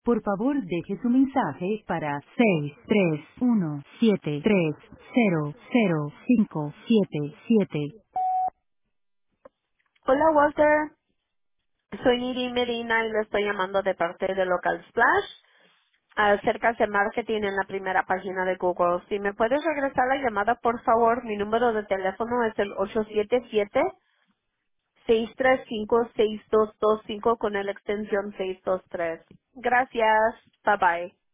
Por favor, deje su mensaje para 63173005777. Hola Walter, soy Niri Medina y le estoy llamando de parte de Local Splash acerca de marketing en la primera página de Google. Si me puedes regresar la llamada, por favor, mi número de teléfono es el 877-635-6225 con la extensión 623. Gracias, bye bye.